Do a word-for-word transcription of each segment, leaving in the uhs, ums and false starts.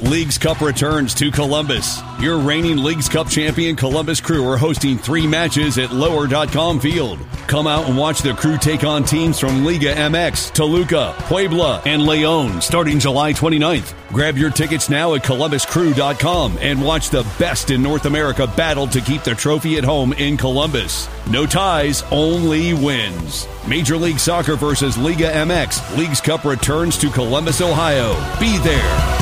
Leagues Cup returns to Columbus. Your reigning Leagues Cup champion Columbus Crew are hosting three matches at lower dot com Field. Come out and watch the Crew take on teams from Liga M X, Toluca, Puebla, and Leon starting July twenty-ninth. Grab your tickets now at columbus crew dot com and watch the best in North America battle to keep the trophy at home in Columbus. No ties, only wins. Major League Soccer versus Liga M X. Leagues Cup returns to Columbus, Ohio. Be there.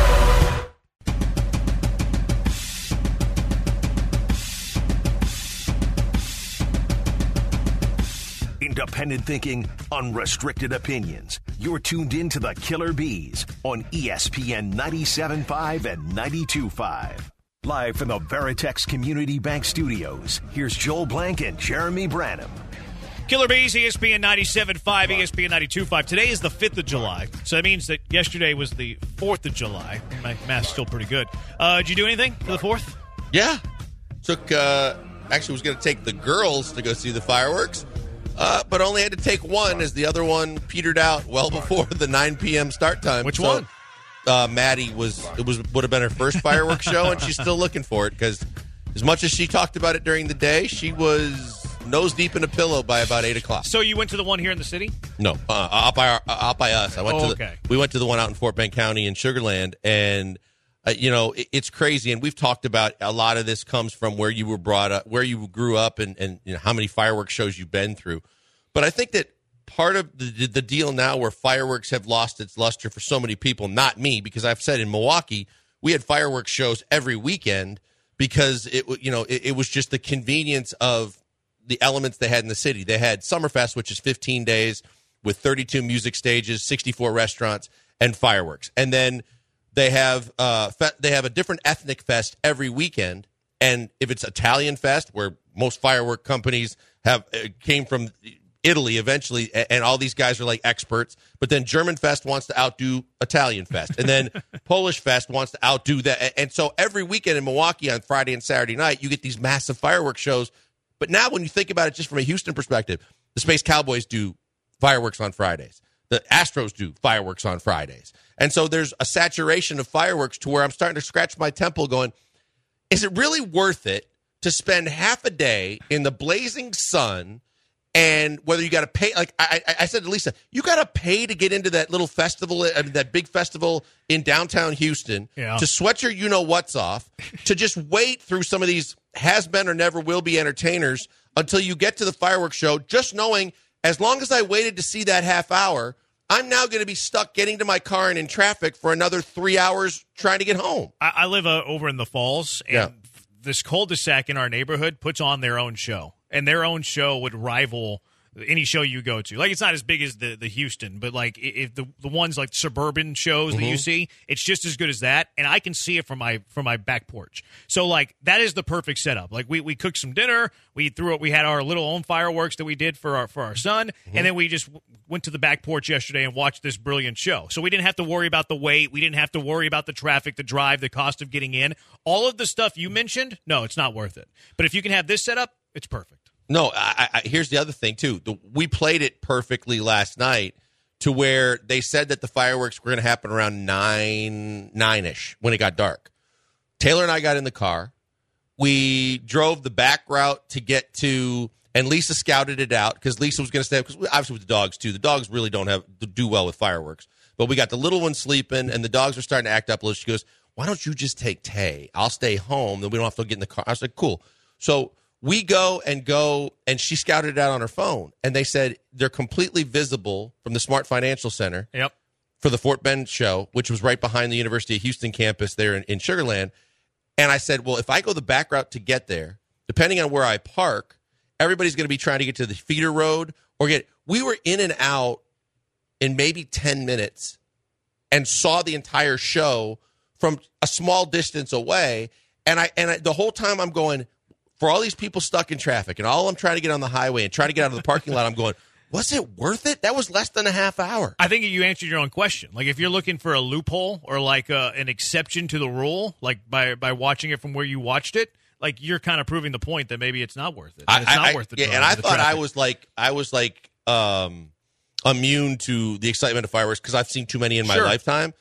Independent thinking, unrestricted opinions. You're tuned in to the Killer Bees on E S P N ninety-seven point five and ninety-two point five. Live from the Veritex Community Bank Studios, here's Joel Blank and Jeremy Branham. Killer Bees, E S P N ninety-seven point five, E S P N ninety-two point five. Today is the fifth of July, so that means that yesterday was the fourth of July. My math's still pretty good. Uh, did you do anything for the fourth? Yeah. Took, uh, actually was going to take the girls to go see the fireworks. Uh, but only had to take one as the other one petered out well before the nine p.m. start time. Which so, one? Uh, Maddie was it was would have been her first fireworks show, and she's still looking for it because as much as she talked about it during the day, she was nose deep in a pillow by about eight o'clock. So you went to the one here in the city? No, uh, out by our, uh, out by us. I went oh, to the, okay. We went to the one out in Fort Bend County in Sugar Land, and uh, you know it, it's crazy. And we've talked about a lot of this comes from where you were brought up, where you grew up, and and you know, how many fireworks shows you've been through. But I think that part of the, the deal now where fireworks have lost its luster for so many people, not me, because I've said in Milwaukee, we had fireworks shows every weekend because it you know it, it was just the convenience of the elements they had in the city. They had Summerfest, which is fifteen days with thirty-two music stages, sixty-four restaurants, and fireworks. And then they have uh, fe- they have a different ethnic fest every weekend. And if it's Italian Fest, where most firework companies have uh, came from Italy eventually, and all these guys are like experts. But then German Fest wants to outdo Italian Fest, and then Polish Fest wants to outdo that. And so every weekend in Milwaukee on Friday and Saturday night, you get these massive fireworks shows. But now when you think about it just from a Houston perspective, the Space Cowboys do fireworks on Fridays. The Astros do fireworks on Fridays. And so there's a saturation of fireworks to where I'm starting to scratch my temple going, is it really worth it to spend half a day in the blazing sun? And whether you got to pay, like I, I said to Lisa, you got to pay to get into that little festival, I mean, that big festival in downtown Houston, yeah. to sweat your you-know-what's off, to just wait through some of these has-been or never-will-be entertainers until you get to the fireworks show, just knowing as long as I waited to see that half hour, I'm now going to be stuck getting to my car and in traffic for another three hours trying to get home. I, I live uh, over in the Falls, and yeah. this cul-de-sac in our neighborhood puts on their own show. And their own show would rival any show you go to. Like, it's not as big as the, the Houston, but like if the the ones like suburban shows mm-hmm. that you see, it's just as good as that. And I can see it from my from my back porch. So like that is the perfect setup. Like we, we cooked some dinner, we threw it, we had our little own fireworks that we did for our for our son, mm-hmm. and then we just went to the back porch yesterday and watched this brilliant show. So we didn't have to worry about the wait, we didn't have to worry about the traffic, the drive, the cost of getting in. All of the stuff you mentioned, no, it's not worth it. But if you can have this setup, it's perfect. No, I, I, here's the other thing, too. The, we played it perfectly last night to where they said that the fireworks were going to happen around nine, nine-ish when it got dark. Taylor and I got in the car. We drove the back route to get to, and Lisa scouted it out because Lisa was going to stay, because obviously with the dogs, too. The dogs really don't have do well with fireworks. But we got the little one sleeping, and the dogs are starting to act up a little. She goes, why don't you just take Tay? I'll stay home, then we don't have to get in the car. I was like, cool. So we go and go, and she scouted it out on her phone, and they said they're completely visible from the Smart Financial Center yep. for the Fort Bend show, which was right behind the University of Houston campus there in, in Sugar Land. And I said, well, if I go the back route to get there, depending on where I park, everybody's going to be trying to get to the feeder road or get – we were in and out in maybe ten minutes and saw the entire show from a small distance away. And I and I, the whole time I'm going – for all these people stuck in traffic and all I'm trying to get on the highway and trying to get out of the parking lot, I'm going, was it worth it? That was less than a half hour. I think you answered your own question. Like if you're looking for a loophole or like a, an exception to the rule, like by by watching it from where you watched it, like you're kind of proving the point that maybe it's not worth it. It's I, not I, worth the yeah, drive, and I the thought traffic. I was like I was like um, immune to the excitement of fireworks because I've seen too many in my sure. lifetime.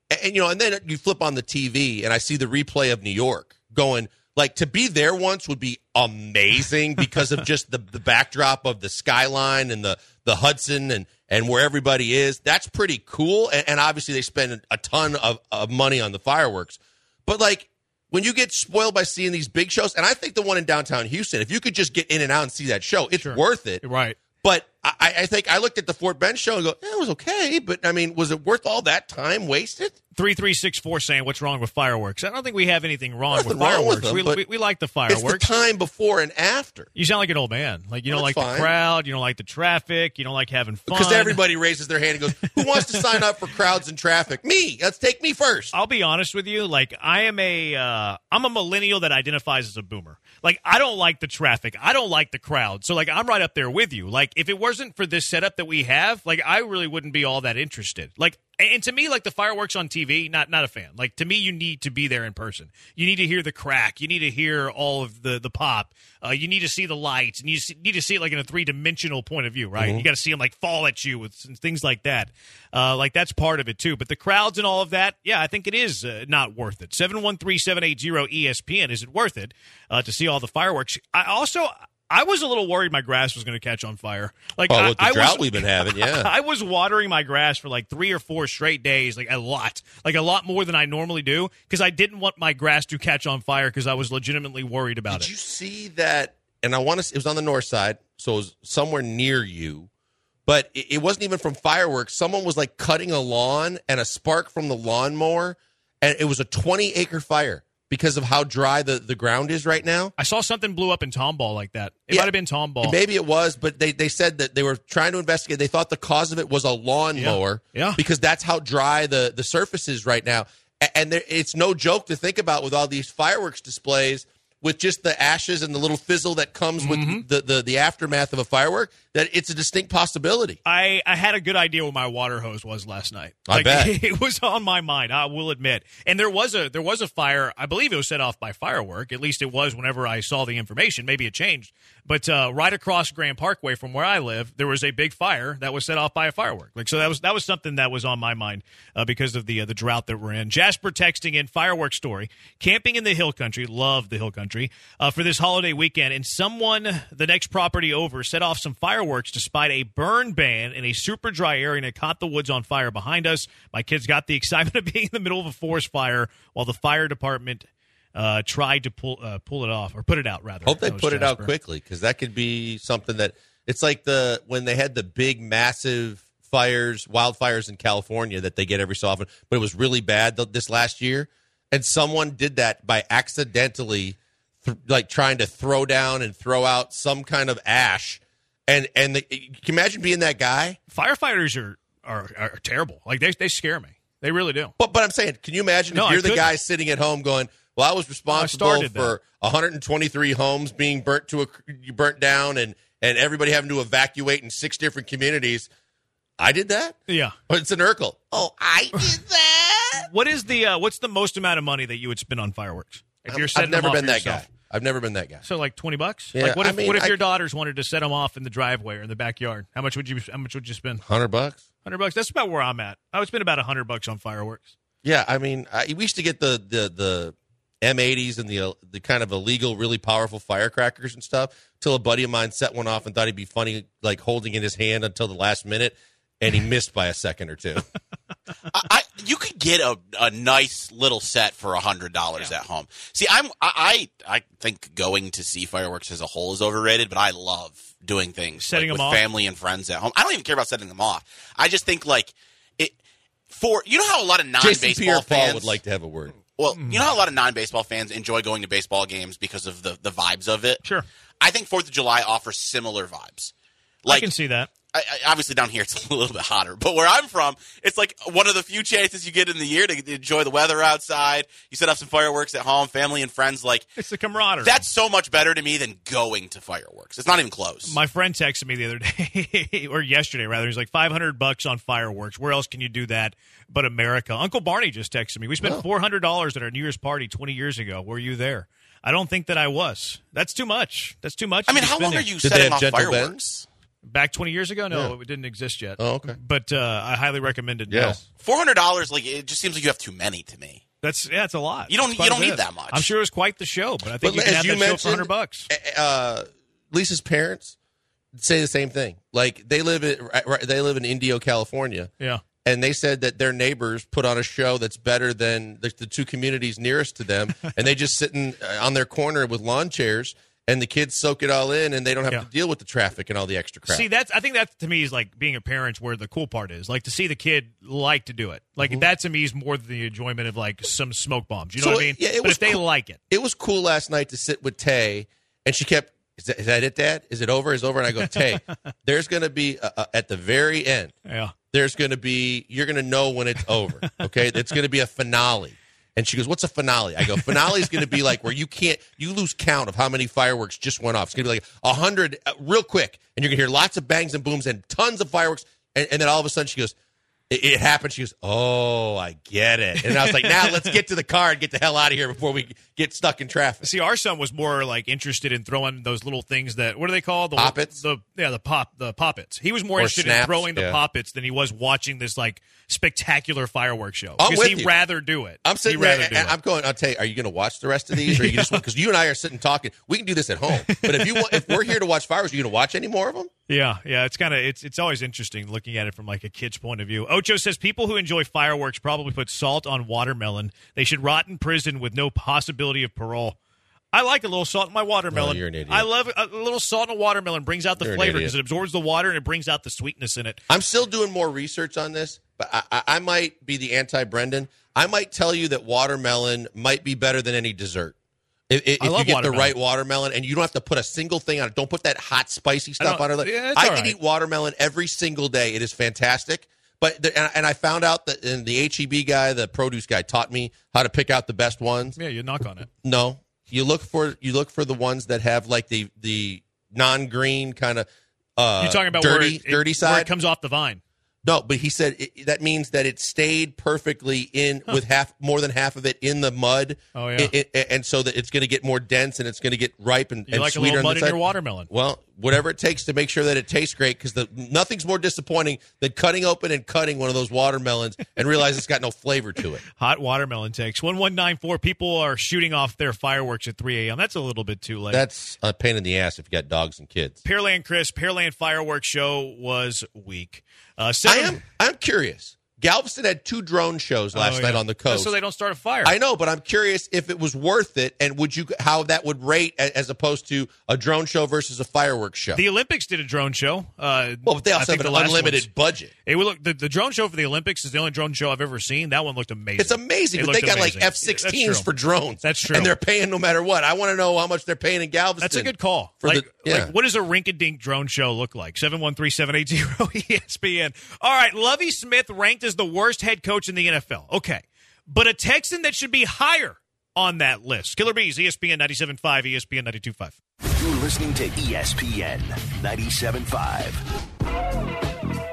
And, and, you know, and then you flip on the T V, and I see the replay of New York going, like, to be there once would be amazing because of just the, the backdrop of the skyline and the, the Hudson and, and where everybody is. That's pretty cool. And, and obviously they spend a ton of, of money on the fireworks. But, like, when you get spoiled by seeing these big shows, and I think the one in downtown Houston, if you could just get in and out and see that show, it's sure. worth it. Right. But I, I think I looked at the Fort Bend show and go, eh, it was okay. But, I mean, was it worth all that time wasted? three three six four saying, what's wrong with fireworks? I don't think we have anything wrong Nothing with fireworks. wrong with them, we, we, we like the fireworks. It's the time before and after. You sound like an old man. Like, you don't That's like fine. the crowd. You don't like the traffic. You don't like having fun. Because everybody raises their hand and goes, who wants to sign up for crowds and traffic? Me. Let's take me first. I'll be honest with you. Like, I am a, uh, I'm a millennial that identifies as a boomer. Like, I don't like the traffic. I don't like the crowd. So, like, I'm right up there with you. Like, if it wasn't for this setup that we have, like, I really wouldn't be all that interested. Like, and to me, like the fireworks on T V, not not a fan. Like, to me, you need to be there in person. You need to hear the crack. You need to hear all of the the pop. Uh, you need to see the lights, and you see, need to see it like in a three dimensional point of view, right? Mm-hmm. You got to see them like fall at you with things like that. Uh, like that's part of it too. But the crowds and all of that, yeah, I think it is uh, not worth it. seven one three, seven eight zero, E S P N. Is it worth it uh, to see all the fireworks? I also. I was a little worried my grass was going to catch on fire. Like, oh, I, with the I drought was, we've been having, yeah. I was watering my grass for like three or four straight days, like a lot, like a lot more than I normally do, because I didn't want my grass to catch on fire because I was legitimately worried about Did it. Did you see that? And I want to. It was on the north side, so it was somewhere near you. But it, it wasn't even from fireworks. Someone was like cutting a lawn, and a spark from the lawnmower, and it was a twenty acre fire. Because of how dry the, the ground is right now. I saw something blew up in Tomball like that. It yeah, might have been Tomball. Maybe it was, but they, they said that they were trying to investigate. They thought the cause of it was a lawnmower. Yeah. yeah. Because that's how dry the, the surface is right now. And there, it's no joke to think about with all these fireworks displays with just the ashes and the little fizzle that comes mm-hmm. with the, the, the aftermath of a firework, that it's a distinct possibility. I, I had a good idea what my water hose was last night. I like, bet. It was on my mind, I will admit. And there was a there was a fire, I believe it was set off by firework. At least it was whenever I saw the information. Maybe it changed. But uh, right across Grand Parkway from where I live, there was a big fire that was set off by a firework. Like so that was that was something that was on my mind uh, because of the uh, the drought that we're in. Jasper texting in fireworks story. Camping in the hill country, love the hill country, uh, for this holiday weekend. And someone, the next property over, set off some fireworks despite a burn ban in a super dry area, and it caught the woods on fire behind us. My kids got the excitement of being in the middle of a forest fire while the fire department uh, tried to pull uh, pull it off, or put it out, rather. Hope they That was put it out Jasper. quickly, because that could be something that it's like the when they had the big, massive fires, wildfires in California that they get every so often, but it was really bad th- this last year, and someone did that by accidentally, th- like trying to throw down and throw out some kind of ash, and and the, can you imagine being that guy? Firefighters are, are are terrible. Like they they scare me. They really do. But but I'm saying, can you imagine No, if I you're the couldn't. guy sitting at home going, well, I was responsible started for one hundred twenty-three homes being burnt to a you burnt down, and and everybody having to evacuate in six different communities. I did that. Yeah. But it's an Urkel. Oh, I did that. What is the uh, what's the most amount of money that you would spend on fireworks if you're setting I've never them off been for that yourself? guy. I've never been that guy. So like twenty bucks. Yeah, like what if I mean, what if I- your daughters wanted to set them off in the driveway or in the backyard? How much would you How much would you spend? Hundred bucks. Hundred bucks. That's about where I'm at. I would spend about a hundred bucks on fireworks. Yeah, I mean, I, we used to get the the the M eighties and the the kind of illegal, really powerful firecrackers and stuff. Till a buddy of mine set one off and thought he'd be funny, like holding in his hand until the last minute, and he missed by a second or two. I, I you could get a, a nice little set for a hundred dollars Yeah. at home. See, I'm I, I I think going to see fireworks as a whole is overrated, but I love doing things Setting like, them with off? family and friends at home. I don't even care about setting them off. I just think like it for you know how a lot of Jason non-baseball Pierre-Paul fans would like to have a word. Well, you know how a lot of non-baseball fans enjoy going to baseball games because of the the vibes of it. Sure. I think Fourth of July offers similar vibes. I Like can see that. I, I, obviously down here it's a little bit hotter, but where I'm from, it's like one of the few chances you get in the year to, to enjoy the weather outside. You set up some fireworks at home, family and friends. Like It's the camaraderie. that's so much better to me than going to fireworks. It's not even close. My friend texted me the other day, or yesterday rather. He's like, five hundred bucks on fireworks. Where else can you do that but America? Uncle Barney just texted me. We spent Oh. four hundred dollars at our New Year's party twenty years ago. Were you there? I don't think that I was. That's too much. That's too much. I to mean, be how long spending. are you Did they setting have off gentle fireworks? bends? Back twenty years ago? No, Yeah. it didn't exist yet. Oh, okay. But uh, I highly recommend it. Yes. now. Four hundred dollars, like it just seems like you have too many to me. That's yeah, it's a lot. You don't- It's quite you don't a bit. need that much. I'm sure it was quite the show, but I think But you can as have you that show for mentioned, hundred bucks. Uh, Lisa's parents say the same thing. Like they live in right, right- they live in Indio, California. Yeah. And they said that their neighbors put on a show that's better than the, the two communities nearest to them, and they just sitting on their corner with lawn chairs, and the kids soak it all in, and they don't have Yeah. to deal with the traffic and all the extra crap. See, that's I think that to me is like being a parent, where the cool part is, like to see the kid like to do it. Like that to me is more than the enjoyment of like some smoke bombs. You know So, what I mean? yeah, it but was if they cool. like it, It was cool last night to sit with Tay, and she kept, is that, is that it, Dad? Is it over? Is it over? And I go, Tay, there's going to be, a, a, at the very end, yeah. there's going to be, you're going to know when it's over, okay? It's going to be a finale. And she goes, what's a finale? I go, finale is going to be like where you can't, you lose count of how many fireworks just went off. It's going to be like a hundred uh, real quick. And you're going to hear lots of bangs and booms and tons of fireworks. And, and then all of a sudden she goes, it, it happened. She goes, oh, I get it. And I was like, now let's get to the car and get the hell out of here before we get stuck in traffic. See, our son was more like interested in throwing those little things that what are they called? The Poppets? The yeah, the pop the poppets. He was more Or interested in snaps, throwing the yeah. poppets than he was watching this like spectacular fireworks show. I'm because with he'd you. rather do it. I'm sitting he'd there rather and do I'm it. going, I'll tell you, are you going to watch the rest of these? Or are you just, because you and I are sitting talking. We can do this at home. But if you want, if we're here to watch fireworks, are you going to watch any more of them? Yeah, yeah, it's kind of it's it's always interesting looking at it from like a kid's point of view. Ocho says people who enjoy fireworks probably put salt on watermelon. They should rot in prison with no possibility of parole. I like a little salt in my watermelon. Oh, you're an idiot. I love a little salt in a watermelon. Brings out the You're an flavor idiot. because it absorbs the water and it brings out the sweetness in it. I'm still doing more research on this, but I, I, I might be the anti-Brendan. I might tell you that watermelon might be better than any dessert. If, if I you love get watermelon. the right watermelon and you don't have to put a single thing on it, don't put that hot, spicy stuff don't- on it. yeah, it's I all can right. eat watermelon every single day. It is fantastic. But the, and, and I found out that and the H E B guy, the produce guy, taught me how to pick out the best ones. Yeah, you knock on it. No, you look for you look for the ones that have like the the non-green kind of uh, You're talking about dirty where it, dirty it, side. where it comes off the vine. No, but he said it, that means that it stayed perfectly in with half more than half of it in the mud. Oh, yeah. It- it- and so that it's going to get more dense and it's going to get ripe and, You and like a sweeter little on mud the in side. your watermelon. Well, whatever it takes to make sure that it tastes great, because the nothing's more disappointing than cutting open and cutting one of those watermelons and realize it's got no flavor to it. Hot watermelon takes. one one nine four. People are shooting off their fireworks at three a.m. That's a little bit too late. That's a pain in the ass if you got dogs and kids. Pearland Chris, Pearland fireworks show was weak. Uh, I seven, am I'm curious. Galveston had two drone shows last Oh, night yeah. on the coast. So they don't start a fire. I know, but I'm curious if it was worth it, and would you how that would rate a- as opposed to a drone show versus a fireworks show. The Olympics did a drone show. Uh, well, but they I also think have an the last unlimited ones- budget. It would look the, the drone show for the Olympics is the only drone show I've ever seen. That one looked amazing. It's amazing, It but they looked got amazing. like F That's sixteens true. for drones. That's true. and they're paying no matter what. I want to know how much they're paying in Galveston. That's a good call. For Like, the, yeah. like, what does a rink-a-dink drone show look like? seven one three, seven eight zero, E S P N. All right, Lovie Smith ranked as the worst head coach in the N F L. Okay. But a Texan that should be higher on that list. Killer Bees, E S P N ninety-seven point five, E S P N ninety-two point five. You're listening to E S P N ninety-seven point five.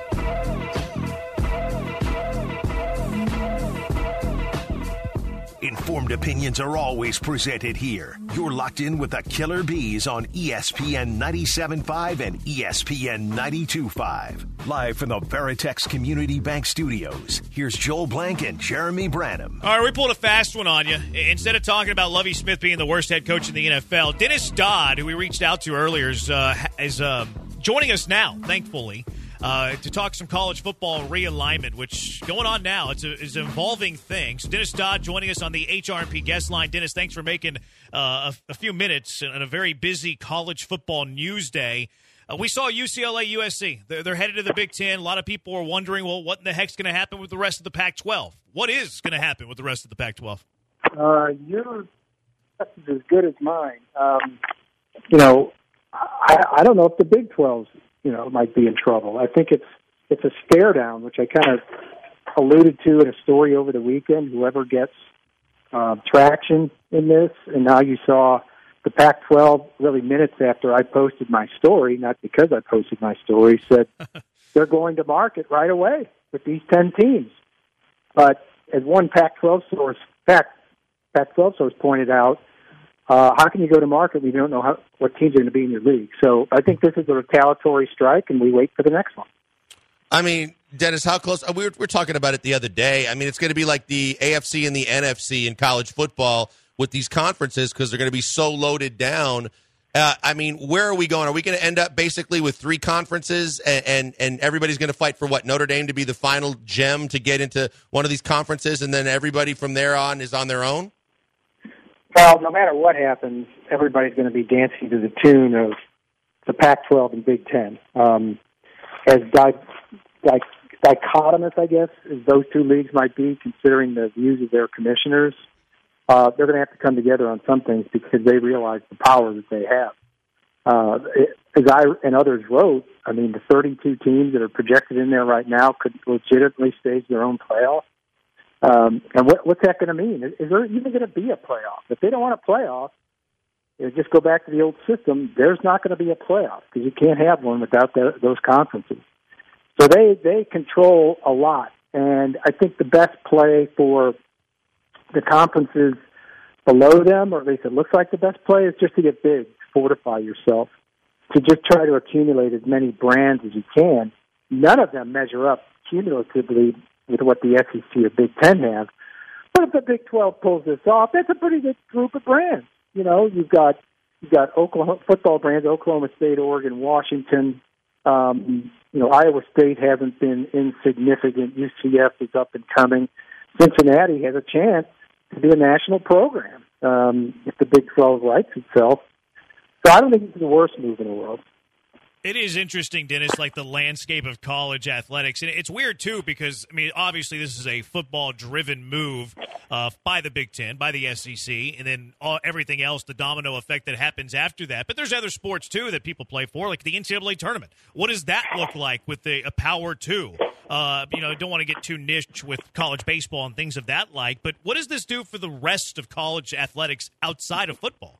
Informed opinions are always presented here. You're locked in with the Killer Bees on E S P N ninety-seven point five and E S P N ninety-two point five. Live from the Veritex Community Bank Studios, here's Joel Blank and Jeremy Branham. All right, we pulled a fast one on you. Instead of talking about Lovie Smith being the worst head coach in the N F L, Dennis Dodd, who we reached out to earlier, is, uh, is uh, joining us now, thankfully, uh, to talk some college football realignment, which going on now. It's, a, it's an evolving thing. So Dennis Dodd joining us on the H R and P guest line. Dennis, thanks for making uh, a, a few minutes on a very busy college football news day. Uh, we saw U C L A U S C. They're, they're headed to the Big Ten. A lot of people are wondering, well, what in the heck's going to happen with the rest of the Pac twelve? What is going to happen with the rest of the Pac twelve? Uh, your guess is as good as mine. Um, you know, I, I don't know if the Big twelve, you know, might be in trouble. I think it's it's a stare down, which I kind of alluded to in a story over the weekend. Whoever gets uh, traction in this, and now you saw the Pac twelve really minutes after I posted my story, not because I posted my story, said they're going to market right away with these ten teams. But as one Pac twelve source, Pac, Pac twelve source pointed out, uh, how can you go to market when you don't know how, what teams are going to be in your league? So I think this is a retaliatory strike, and we wait for the next one. I mean, Dennis, how close? We were, we were talking about it the other day. I mean, it's going to be like the A F C and the N F C in college football with these conferences because they're going to be so loaded down. Uh, I mean, where are we going? Are we going to end up basically with three conferences and, and, and everybody's going to fight for what? Notre Dame to be the final gem to get into one of these conferences, and then everybody from there on is on their own? Well, no matter what happens, everybody's going to be dancing to the tune of the Pac twelve and Big Ten. Um, as di- di- dichotomous, I guess, as those two leagues might be, considering the views of their commissioners, Uh, they're going to have to come together on some things because they realize the power that they have. Uh, it, as I and others wrote, I mean, the thirty-two teams that are projected in there right now could legitimately stage their own playoff. Um, and what, what's that going to mean? Is, is there even going to be a playoff? If they don't want a playoff, you know, just go back to the old system. There's not going to be a playoff because you can't have one without the, those conferences. So they, they control a lot. And I think the best play for the conferences below them, or at least it looks like the best play, is just to get big, fortify yourself, to just try to accumulate as many brands as you can. None of them measure up cumulatively with what the S E C or Big Ten have. But if the Big twelve pulls this off, that's a pretty good group of brands. You know, you've got you've got Oklahoma football brands, Oklahoma State, Oregon, Washington. Um, you know, Iowa State hasn't been insignificant. U C F is up and coming. Cincinnati has a chance to be a national program um, if the Big twelve rights itself. So I don't think it's the worst move in the world. It is interesting, Dennis, like the landscape of college athletics. And it's weird, too, because, I mean, obviously this is a football-driven move uh, by the Big Ten, by the S E C, and then all, everything else, the domino effect that happens after that. But there's other sports, too, that people play for, like the N C double A tournament. What does that look like with the a Power two? Uh, you know, I don't want to get too niche with college baseball and things of that like, but what does this do for the rest of college athletics outside of football?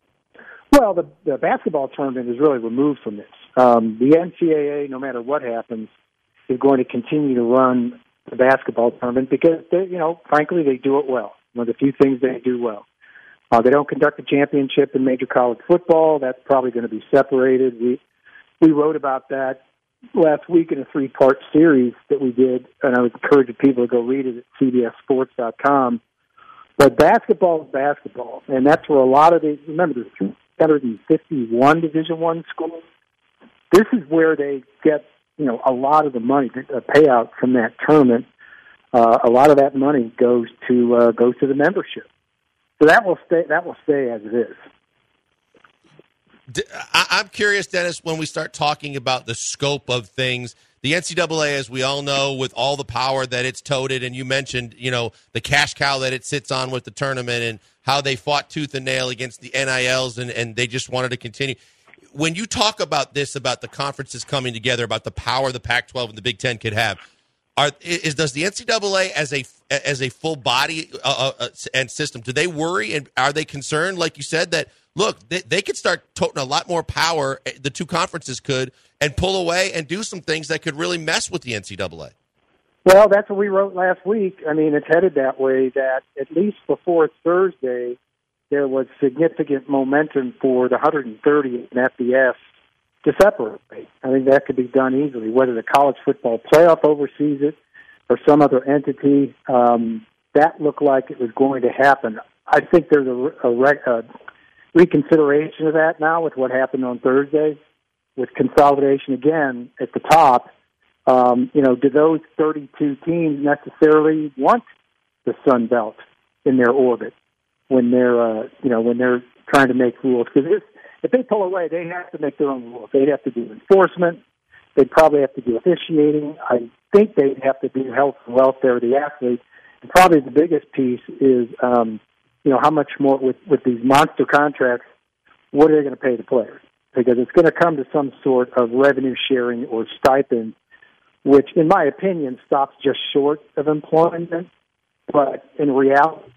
Well, the, the basketball tournament is really removed from this. Um, the N C double A, no matter what happens, is going to continue to run the basketball tournament because, they, you know, frankly, they do it well. One of the few things they do well. Uh, they don't conduct a championship in major college football. That's probably going to be separated. We we wrote about that last week in a three-part series that we did, and I would encourage people to go read it at C B S sports dot com. But basketball is basketball, and that's where a lot of the, remember, there's three hundred fifty-one Division I schools. This is where they get, you know, a lot of the money, the payout from that tournament. Uh, a lot of that money goes to uh, goes to the membership. So that will stay. That will stay as it is. I'm curious, Dennis, when we start talking about the scope of things, the N C double A, as we all know, with all the power that it's toted, and you mentioned, you know, the cash cow that it sits on with the tournament and how they fought tooth and nail against the N I Ls and, and they just wanted to continue. When you talk about this, about the conferences coming together, about the power the Pac twelve and the Big Ten could have, are is does the N C double A as a as a full body uh, uh, and system, do they worry and are they concerned, like you said, that look, they, they could start toting a lot more power, the two conferences could, and pull away and do some things that could really mess with the N C double A? Well, that's what we wrote last week. I mean, it's headed that way, that at least before Thursday, there was significant momentum for the one hundred thirty in F B S to separate. I think that could be done easily, whether the college football playoff oversees it or some other entity. Um, that looked like it was going to happen. I think there's a, a, rec, a reconsideration of that now with what happened on Thursday, with consolidation again at the top. Um, you know, do those thirty-two teams necessarily want the Sun Belt in their orbit when they're, uh, you know, when they're trying to make rules? Because if, if they pull away, they have to make their own rules. They'd have to do enforcement. They'd probably have to do officiating. I think they'd have to do health and welfare of the athlete. And probably the biggest piece is, um, you know, how much more with, with these monster contracts, what are they going to pay the players? Because it's going to come to some sort of revenue sharing or stipend, which, in my opinion, stops just short of employment. But in reality,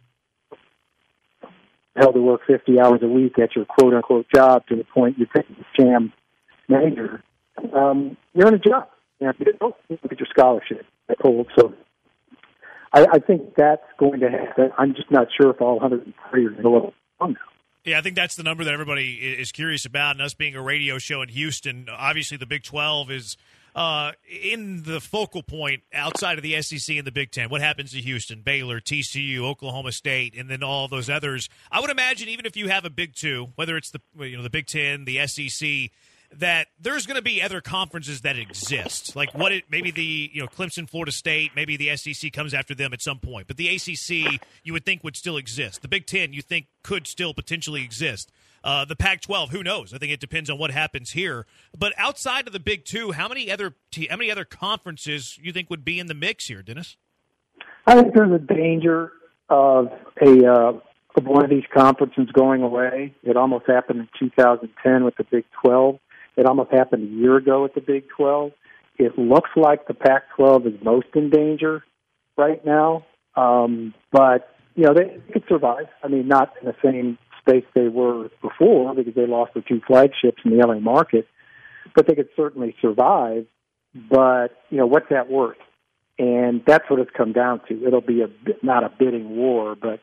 hell, to work fifty hours a week at your quote-unquote job to the point you think it's sham major, um, you're in a job. You have to look at your scholarship. So I, I think that's going to happen. I'm just not sure if all one hundred three are going to go on now. Yeah, I think that's the number that everybody is curious about, and us being a radio show in Houston, obviously the Big twelve is uh, in the focal point outside of the S E C and the Big Ten. What happens to Houston, Baylor, T C U, Oklahoma State, and then all those others? I would imagine even if you have a Big Two, whether it's the you know the Big Ten, the S E C, that there's going to be other conferences that exist. Like what it maybe the you know Clemson, Florida State, maybe the S E C comes after them at some point. But the A C C you would think would still exist. The Big Ten you think could still potentially exist. Uh, the Pac twelve, who knows? I think it depends on what happens here. But outside of the Big Two, how many other t- how many other conferences you think would be in the mix here, Dennis? I think there's a danger of a uh, of one of these conferences going away. It almost happened in two thousand ten with the Big twelve. It almost happened a year ago with the Big twelve. It looks like the Pac twelve is most in danger right now. Um, but, you know, they could survive. I mean, not in the same space they were before because they lost their two flagships in the L A market, but they could certainly survive. But, you know, what's that worth? And that's what it's come down to. It'll be a not a bidding war, but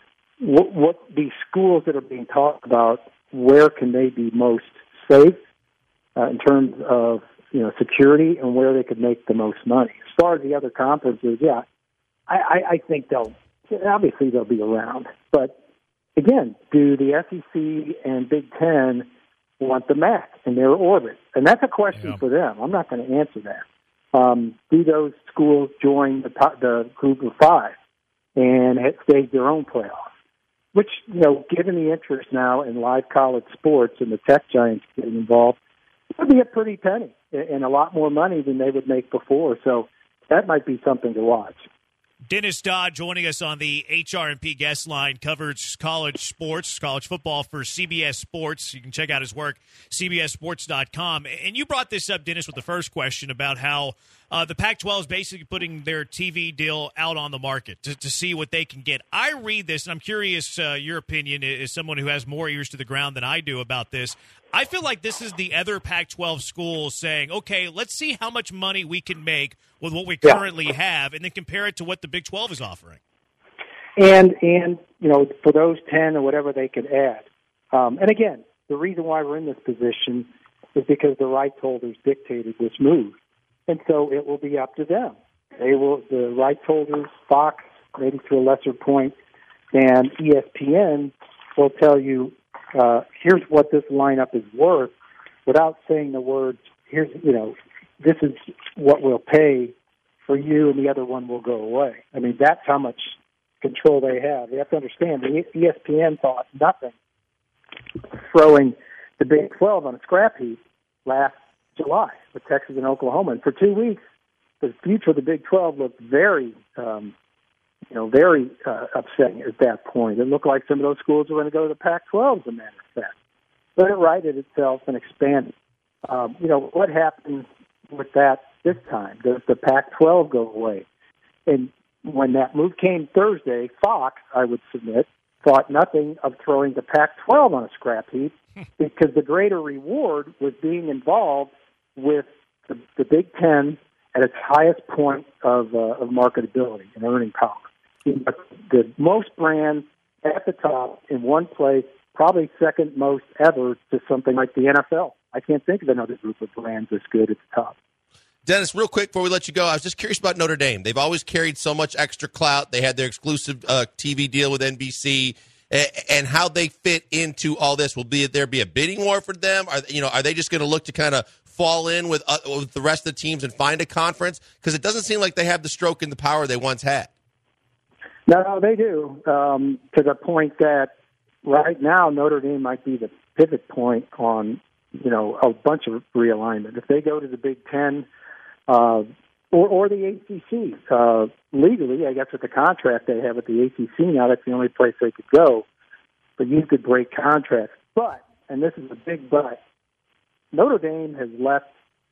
what, what these schools that are being talked about, where can they be most safe uh, in terms of, you know, security and where they could make the most money. As far as the other conferences, yeah, I, I, I think they'll, obviously they'll be around, but again, do the S E C and Big Ten want the M A C in their orbit? And that's a question yeah. for them. I'm not going to answer that. Um, do those schools join the, the group of five and stage their own playoff? Which, you know, given the interest now in live college sports and the tech giants getting involved, would be a pretty penny and a lot more money than they would make before. So that might be something to watch. Dennis Dodd joining us on the H R and P guest line, covers college sports, college football for C B S Sports. You can check out his work, C B S sports dot com. And you brought this up, Dennis, with the first question about how uh, the Pac twelve is basically putting their T V deal out on the market to, to see what they can get. I read this, and I'm curious uh, your opinion as someone who has more ears to the ground than I do about this. I feel like this is the other Pac twelve schools saying, okay, let's see how much money we can make with what we yeah. currently have, and then compare it to what the Big twelve is offering. And, and you know, for those ten or whatever they could add. Um, and again, the reason why we're in this position is because the rights holders dictated this move. And so it will be up to them. They will, the rights holders, Fox, maybe to a lesser point, and E S P N will tell you, uh, here's what this lineup is worth without saying the words, here's, you know, this is what we'll pay for you and the other one will go away. I mean, that's how much control they have. You have to understand, the E S P N thought nothing throwing the Big twelve on a scrap heap last July with Texas and Oklahoma. And for two weeks, the future of the Big twelve looked very, um, you know, very uh, upsetting at that point. It looked like some of those schools were going to go to the Pac twelve, as a matter of fact. But it righted itself and expanded. Um, you know, what happens with that this time? Does the Pac twelve go away? And when that move came Thursday, Fox, I would submit, thought nothing of throwing the Pac twelve on a scrap heap because the greater reward was being involved with the, the Big Ten at its highest point of, uh, of marketability and earning power. The most brands at the top in one place, probably second most ever to something like the N F L. I can't think of another group of brands that's good at the top. Dennis, real quick before we let you go, I was just curious about Notre Dame. They've always carried so much extra clout. They had their exclusive uh, T V deal with N B C, and, and how they fit into all this. Will be there be a bidding war for them? Are you know are they just going to look to kind of fall in with, uh, with the rest of the teams and find a conference? Because it doesn't seem like they have the stroke and the power they once had. No, they do, um, to the point that right now Notre Dame might be the pivot point on, you know, a bunch of realignment. If they go to the Big Ten uh, or, or the A C C, uh, legally, I guess with the contract they have at the A C C now, that's the only place they could go. But you could break contracts. But, and this is a big but, Notre Dame has left,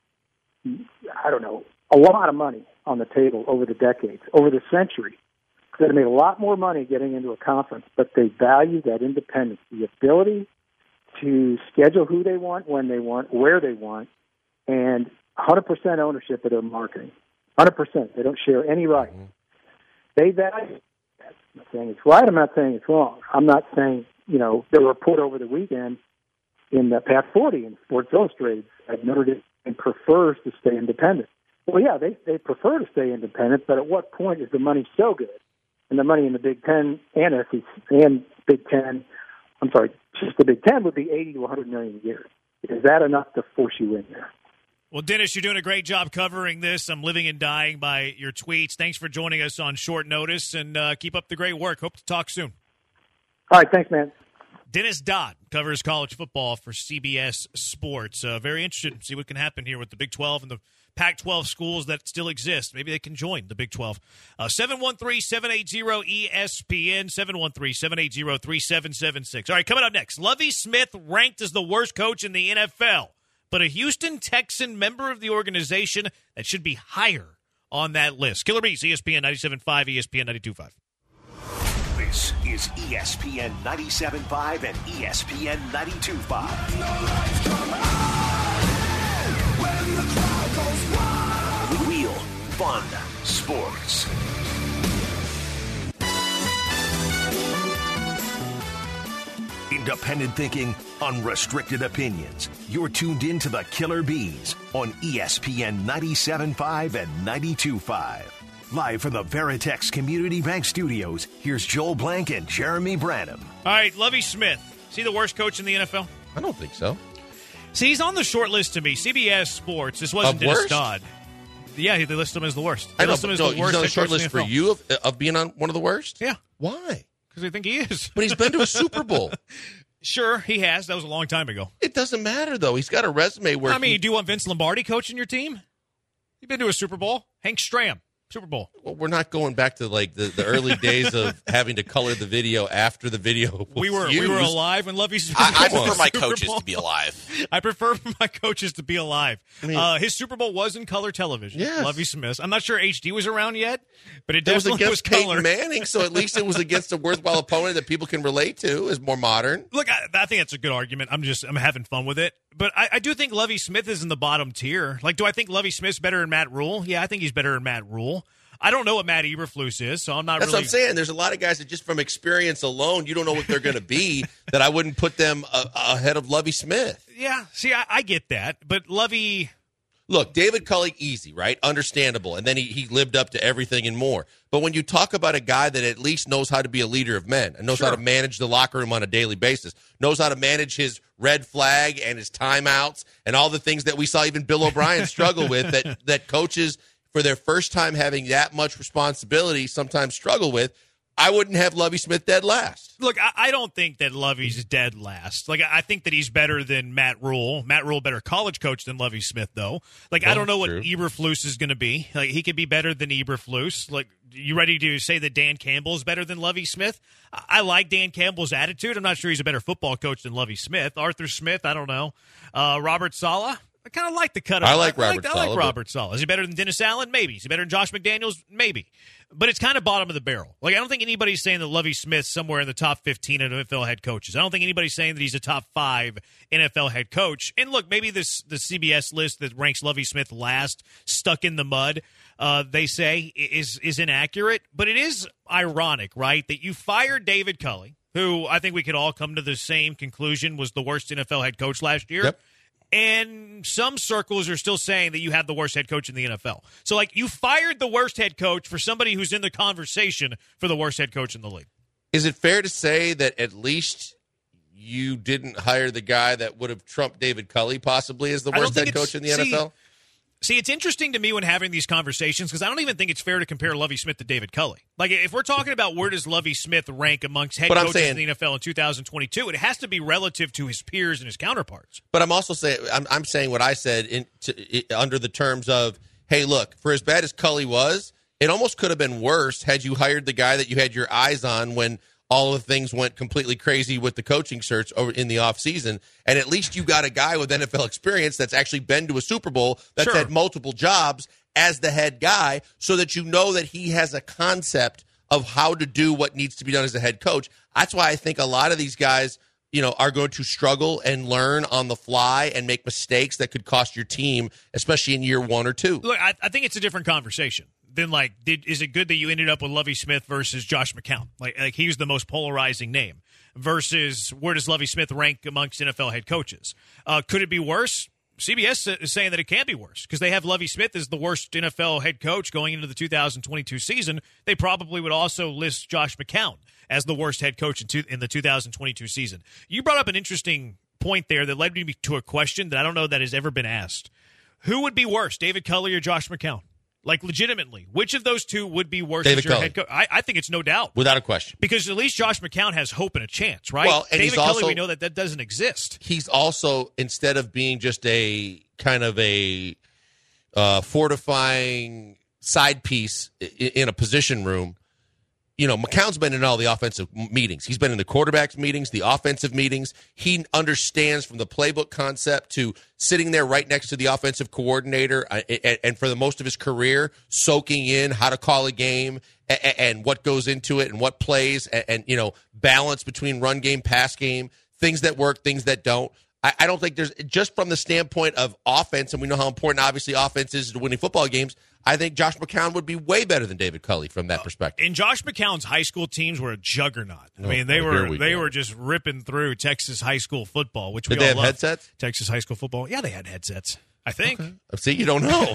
I don't know, a lot of money on the table over the decades, over the century. They made a lot more money getting into a conference, but they value that independence, the ability to schedule who they want, when they want, where they want, and one hundred percent ownership of their marketing. one hundred percent. They don't share any rights. Mm-hmm. They value that. I'm not saying it's right. I'm not saying it's wrong. I'm not saying you know, there were a report over the weekend in the Pat forty in Sports Illustrated that Notre Dame prefers to stay independent. Well, yeah, they, they prefer to stay independent, but at what point is the money so good? And the money in the Big Ten and S E C and Big Ten, I'm sorry, just the Big Ten would be eighty to one hundred million a year. Is that enough to force you in there? Well, Dennis, you're doing a great job covering this. I'm living and dying by your tweets. Thanks for joining us on short notice, and uh, keep up the great work. Hope to talk soon. All right, thanks, man. Dennis Dodd covers college football for C B S Sports. Uh, very interested to see what can happen here with the Big twelve and the Pac twelve schools that still exist. Maybe they can join the Big twelve. Uh, seven one three, seven eight zero, E S P N, seven one three, seven eight zero, three seven seven six. All right, coming up next, Lovie Smith ranked as the worst coach in the N F L, but a Houston Texan member of the organization that should be higher on that list. Killer Bees, E S P N ninety-seven point five, E S P N ninety-two point five. This is E S P N ninety-seven point five and E S P N ninety-two point five. Real fun sports. Independent thinking, unrestricted opinions. You're tuned in to the Killer Bees on E S P N ninety-seven point five and ninety-two point five. Live from the Veritex Community Bank Studios, here's Joel Blank and Jeremy Branham. All right, Lovie Smith. Is he the worst coach in the N F L? I don't think so. See, he's on the short list to me. C B S Sports. This wasn't Of Dennis worst? Dodd. Yeah, they list him as the worst. They I know, list him but as no, the worst he's on the head short coach in list the for N F L. you of, of being on one of the worst? Yeah, Why? because I think he is. But he's been to a Super Bowl. Sure, he has. That was a long time ago. It doesn't matter, though. He's got a resume where I mean, he, do you want Vince Lombardi coaching your team? You've been to a Super Bowl. Hank Stram, Super Bowl. well, we're not going back to like the, the early days of having to color the video after the video was We were used. we were alive when Lovie Smith I, I won prefer the my Super coaches Bowl. to be alive. I prefer my coaches to be alive. mean- uh, his Super Bowl was in color television. Yes. Lovie Smith. I'm not sure H D was around yet, but it It was definitely was, against Peyton color. Manning, so at least it was against a worthwhile opponent that people can relate to, is more modern. Look, I, I think that's a good argument. I'm just I'm having fun with it. But I, I do think Lovie Smith is in the bottom tier. Like, do I think Lovie Smith's better than Matt Rule? Yeah, I think he's better than Matt Rule. I don't know what Matt Eberflus is, so I'm not That's really... what I'm saying. There's a lot of guys that just from experience alone, you don't know what they're going to be, that I wouldn't put them uh, ahead of Lovie Smith. Yeah, see, I, I get that. But Lovie... Look, David Culley, easy, right? Understandable. And then he, he lived up to everything and more. But when you talk about a guy that at least knows how to be a leader of men and knows Sure. how to manage the locker room on a daily basis, knows how to manage his red flag and his timeouts and all the things that we saw even Bill O'Brien struggle with, that, that coaches for their first time having that much responsibility sometimes struggle with, I wouldn't have Lovie Smith dead last. Look, I, I don't think that Lovie's dead last. Like, I think that he's better than Matt Rule. Matt Rule, better college coach than Lovie Smith, though. Like, I Well, don't know what true. Eberflus is going to be. Like, he could be better than Eberflus. Like, you ready to say that Dan Campbell is better than Lovie Smith? I, I like Dan Campbell's attitude. I'm not sure he's a better football coach than Lovie Smith. Arthur Smith, I don't know. Uh, Robert Saleh. I kind of like the cut. I like I Robert I Saleh, like but- Robert Saleh. Is he better than Dennis Allen? Maybe. Is he better than Josh McDaniels? Maybe. But it's kind of bottom of the barrel. Like, I don't think anybody's saying that Lovie Smith's somewhere in the top fifteen of N F L head coaches. I don't think anybody's saying that he's a top five N F L head coach. And look, maybe this the C B S list that ranks Lovie Smith last, stuck in the mud, uh, they say, is is inaccurate. But it is ironic, right, that you fired David Culley, who I think we could all come to the same conclusion was the worst N F L head coach last year. Yep. And some circles are still saying that you have the worst head coach in the N F L. So, like, you fired the worst head coach for somebody who's in the conversation for the worst head coach in the league. Is it fair to say that at least you didn't hire the guy that would have trumped David Culley possibly as the I don't worst think head it's- coach in the see, N F L? See, it's interesting to me when having these conversations because I don't even think it's fair to compare Lovie Smith to David Culley. Like, if we're talking about where does Lovie Smith rank amongst head But I'm coaches saying- in the N F L in two thousand twenty-two, it has to be relative to his peers and his counterparts. But I'm also saying I'm, I'm saying what I said in, to, i under the terms of, hey, look, for as bad as Culley was, it almost could have been worse had you hired the guy that you had your eyes on when all of the things went completely crazy with the coaching search over in the offseason. And at least you got a guy with N F L experience that's actually been to a Super Bowl, that's Sure. had multiple jobs as the head guy, so that you know that he has a concept of how to do what needs to be done as a head coach. That's why I think a lot of these guys, you know, are going to struggle and learn on the fly and make mistakes that could cost your team, especially in year one or two. Look, I, I think it's a different conversation. then like, did is it good that you ended up with Lovie Smith versus Josh McCown? Like, like he was the most polarizing name. Versus where does Lovie Smith rank amongst N F L head coaches? Uh, could it be worse? C B S is saying that it can be worse because they have Lovie Smith as the worst N F L head coach going into the two thousand twenty-two season. They probably would also list Josh McCown as the worst head coach in, two, in the two thousand twenty-two season. You brought up an interesting point there that led me to a question that I don't know that has ever been asked. Who would be worse, David Culley or Josh McCown? Like, legitimately, which of those two would be worse David as your Culley. head coach? I, I think it's no doubt. Without a question. Because at least Josh McCown has hope and a chance, right? Well, and David he's Culley, also, we know that that doesn't exist. He's also, instead of being just a kind of a uh, fortifying side piece in, in a position room, you know, McCown's been in all the offensive meetings. He's been in the quarterbacks meetings, the offensive meetings. He understands from the playbook concept to sitting there right next to the offensive coordinator uh, and, and for the most of his career, soaking in how to call a game and, and what goes into it and what plays and, and, you know, balance between run game, pass game, things that work, things that don't. I, I don't think there's, just from the standpoint of offense, and we know how important, obviously, offense is to winning football games, I think Josh McCown would be way better than David Culley from that perspective. And Josh McCown's high school teams were a juggernaut. I Oh, mean, they oh, were here we they go. were just ripping through Texas high school football, which Did we they all have love. headsets? Texas high school football, yeah, they had headsets. I think. Okay. See, you don't know.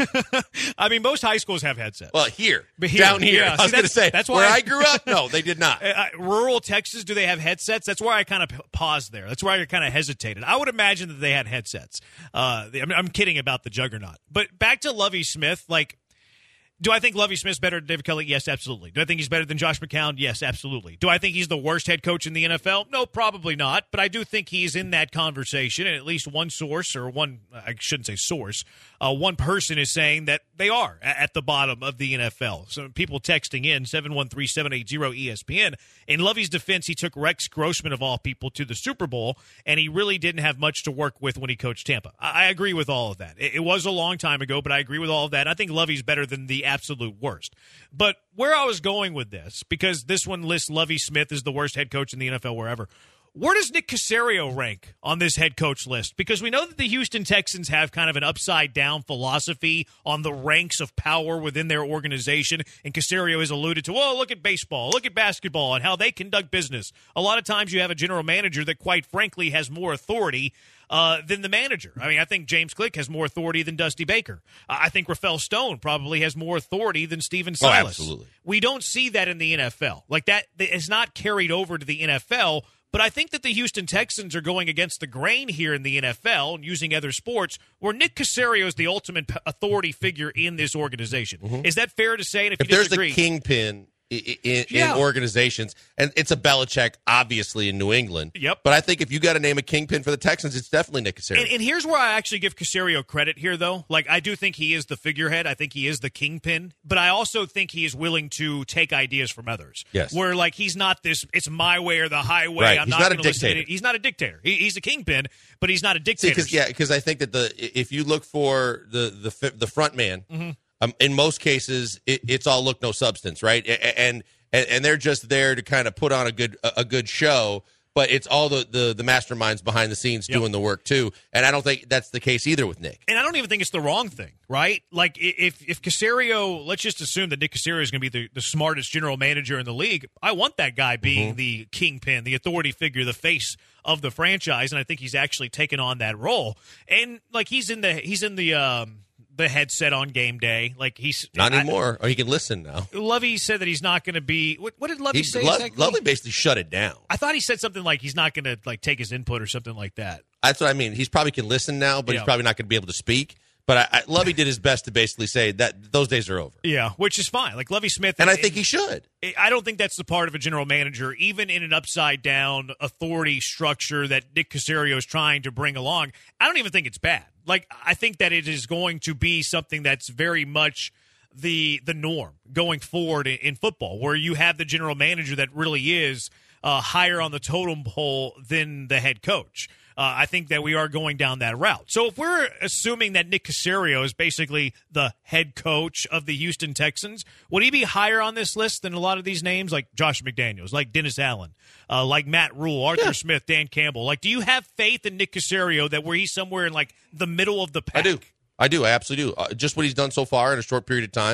I mean, most high schools have headsets. Well, here, But here, down here. yeah. I was See, going to that's- say, that's why where I- I grew up, no, they did not. Uh, rural Texas, do they have headsets? That's where I kind of paused there. That's where I kind of hesitated. I would imagine that they had headsets. Uh, I'm, I'm kidding about the juggernaut. But back to Lovie Smith, like, do I think Lovie Smith's better than David Culley? Yes, absolutely. Do I think he's better than Josh McCown? Yes, absolutely. Do I think he's the worst head coach in the N F L? No, probably not. But I do think he's in that conversation, and at least one source, or one, I shouldn't say source, uh, one person is saying that they are at the bottom of the N F L. So people texting in, seven one three, seven eight zero, E S P N. In Lovie's defense, he took Rex Grossman, of all people, to the Super Bowl, and he really didn't have much to work with when he coached Tampa. I, I agree with all of that. It, it was a long time ago, but I agree with all of that. I think Lovie's better than the absolute worst. But where I was going with this, because this one lists Lovie Smith as the worst head coach in the N F L wherever, where does Nick Caserio rank on this head coach list? Because we know that the Houston Texans have kind of an upside-down philosophy on the ranks of power within their organization, and Caserio has alluded to, oh, look at baseball, look at basketball, and how they conduct business. A lot of times you have a general manager that, quite frankly, has more authority Uh, than the manager. I mean, I think James Click has more authority than Dusty Baker. Uh, I think Rafael Stone probably has more authority than Steven Silas. Oh, absolutely. We don't see that in the N F L. Like that is not carried over to the N F L, but I think that the Houston Texans are going against the grain here in the N F L and using other sports where Nick Caserio is the ultimate p- authority figure in this organization. Mm-hmm. Is that fair to say? And if, If you there's disagree, a kingpin in, in, Yeah. in organizations, and it's a Belichick, obviously, in New England. Yep. But I think if you got to name a kingpin for the Texans, it's definitely Nick Caserio. And, and here's where I actually give Caserio credit here, though. Like, I do think he is the figurehead. I think he is the kingpin. But I also think he is willing to take ideas from others. Yes. Where, like, he's not this, it's my way or the highway. Right. I'm He's not, not a gonna listen to dictator. it. He's not a dictator. He, he's a kingpin, but he's not a See, dictator. because yeah, because I think that the if you look for the the fi- the front man, Mm-hmm. um, in most cases it, it's all look no substance, right? A- And and and they're just there to kind of put on a good a a good show, but it's all the the, the masterminds behind the scenes Yep. doing the work too. And I don't think that's the case either with Nick. And I don't even think it's the wrong thing, right? Like, i- if if Caserio, let's just assume that Nick Caserio is going to be the, the smartest general manager in the league. I want that guy being Mm-hmm. the kingpin, the authority figure, the face of the franchise, and I think he's actually taken on that role. And like, he's in the he's in the um, the headset on game day. Like, he's Not I- anymore. Or he can listen now. Lovey said that he's not going to be. What, what did Lovey He, say? Lo- exactly? Lovely basically shut it down. I thought he said something like he's not going to like take his input or something like that. That's what I mean. He's probably can listen now, but Yeah. he's probably not going to be able to speak. But I, I, Lovey did his best to basically say that those days are over. Yeah, which is fine. Like Lovey Smith, And I think he should. I don't think that's the part of a general manager, even in an upside-down authority structure that Nick Caserio is trying to bring along. I don't even think it's bad. Like, I think that it is going to be something that's very much the the norm going forward in, in football, where you have the general manager that really is uh, higher on the totem pole than the head coach. Uh, I think that we are going down that route. So if we're assuming that Nick Caserio is basically the head coach of the Houston Texans, would he be higher on this list than a lot of these names like Josh McDaniels, like Dennis Allen, uh, like Matt Rule, Arthur Yeah. Smith, Dan Campbell? Like, do you have faith in Nick Caserio that where he's somewhere in like the middle of the pack? I do. I do. I absolutely do. Uh, just what he's done so far in a short period of time.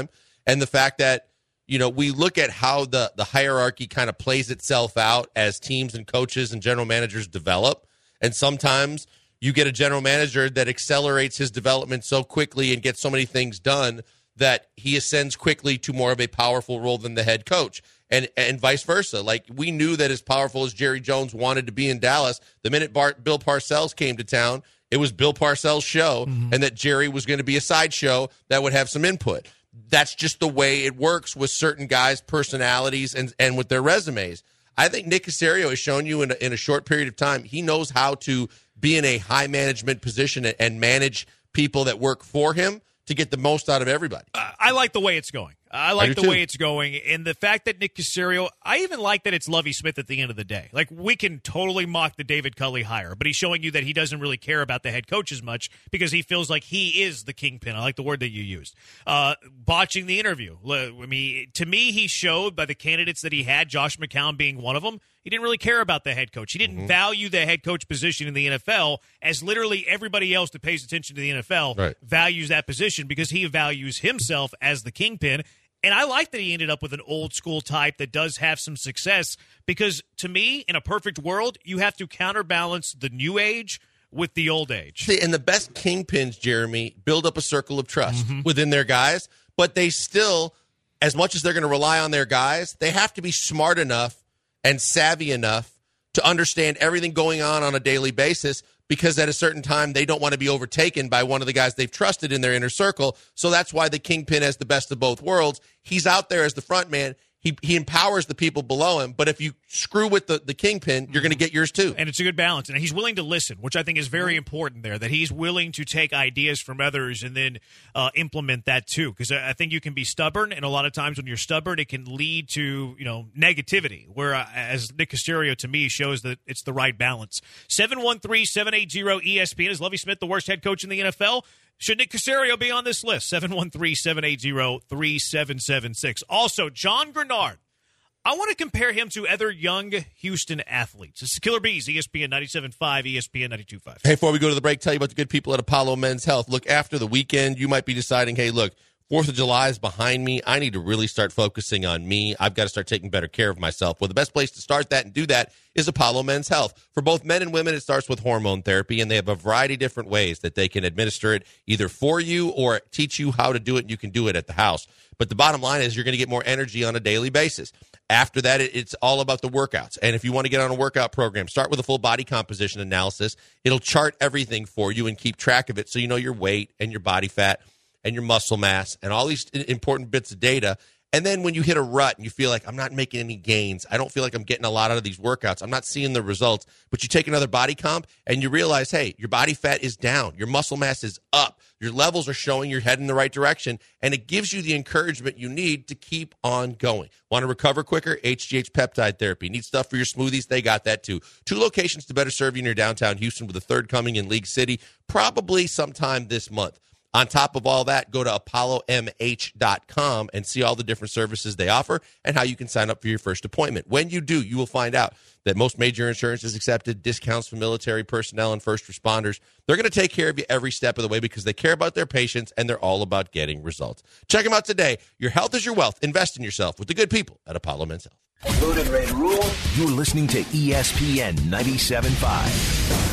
And the fact that, you know, we look at how the, the hierarchy kind of plays itself out as teams and coaches and general managers develop. And sometimes you get a general manager that accelerates his development so quickly and gets so many things done that he ascends quickly to more of a powerful role than the head coach. And and vice versa. Like, we knew that as powerful as Jerry Jones wanted to be in Dallas, the minute Bart, Bill Parcells came to town, it was Bill Parcells' show, mm-hmm. and that Jerry was going to be a sideshow that would have some input. That's just the way it works with certain guys' personalities and, and with their resumes. I think Nick Caserio has shown you in a, in a short period of time, he knows how to be in a high management position and, and manage people that work for him to get the most out of everybody. Uh, I like the way it's going. I like I the too. way it's going. And the fact that Nick Caserio, I even like that it's Lovie Smith at the end of the day. Like, we can totally mock the David Culley hire, but he's showing you that he doesn't really care about the head coach as much because he feels like he is the kingpin. I like the word that you used. Uh, botching the interview. I mean, to me, he showed by the candidates that he had, Josh McCown being one of them, he didn't really care about the head coach. He didn't mm-hmm. value the head coach position in the N F L as literally everybody else that pays attention to the N F L right. values that position because he values himself as the kingpin. And I like that he ended up with an old school type that does have some success because, to me, in a perfect world, you have to counterbalance the new age with the old age. See, and the best kingpins, Jeremy, build up a circle of trust mm-hmm. within their guys, but they still, as much as they're going to rely on their guys, they have to be smart enough and savvy enough to understand everything going on on a daily basis, because at a certain time they don't want to be overtaken by one of the guys they've trusted in their inner circle. So that's why the kingpin has the best of both worlds. He's out there as the front man. He he empowers the people below him. But if you screw with the, the kingpin, you're going to get yours too. And it's a good balance. And he's willing to listen, which I think is very important there, that he's willing to take ideas from others and then uh, implement that too. Because I think you can be stubborn, and a lot of times when you're stubborn, it can lead to, you know, negativity, whereas Nick Caserio, to me, shows that it's the right balance. seven one three, seven eight zero, E S P N. Is Lovie Smith the worst head coach in the N F L? Should Nick Caserio be on this list? seven one three, seven eight zero, three seven seven six. Also, John Grenard. I want to compare him to other young Houston athletes. This is Killer Bees, E S P N ninety-seven point five, E S P N ninety-two point five. Hey, before we go to the break, tell you about the good people at Apollo Men's Health. Look, after the weekend, you might be deciding, hey, look, fourth of July is behind me. I need to really start focusing on me. I've got to start taking better care of myself. Well, the best place to start that and do that is Apollo Men's Health. For both men and women, it starts with hormone therapy, and they have a variety of different ways that they can administer it either for you or teach you how to do it, and you can do it at the house. But the bottom line is you're going to get more energy on a daily basis. After that, it's all about the workouts. And if you want to get on a workout program, start with a full body composition analysis. It'll chart everything for you and keep track of it so you know your weight and your body fat and your muscle mass and all these important bits of data. And then when you hit a rut and you feel like I'm not making any gains, I don't feel like I'm getting a lot out of these workouts, I'm not seeing the results, but you take another body comp and you realize, hey, your body fat is down, your muscle mass is up, your levels are showing you're heading in the right direction, and it gives you the encouragement you need to keep on going. Want to recover quicker? H G H peptide therapy. Need stuff for your smoothies? They got that too. Two locations to better serve you in your downtown Houston, with a third coming in League City, probably sometime this month. On top of all that, go to apollo m h dot com and see all the different services they offer and how you can sign up for your first appointment. When you do, you will find out that most major insurance is accepted, discounts for military personnel and first responders. They're going to take care of you every step of the way because they care about their patients and they're all about getting results. Check them out today. Your health is your wealth. Invest in yourself with the good people at Apollo Men's Health. Loaded Red Rule. You're listening to E S P N ninety-seven point five.